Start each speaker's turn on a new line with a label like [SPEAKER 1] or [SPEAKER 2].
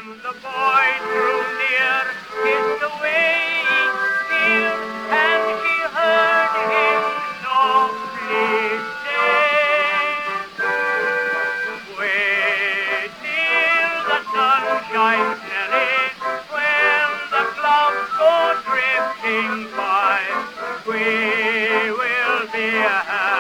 [SPEAKER 1] time the boy drew near, kissed away each tear, and she heard him softly say, wait till the sun shines, Nellie, when the clouds go drifting by, we will be happy.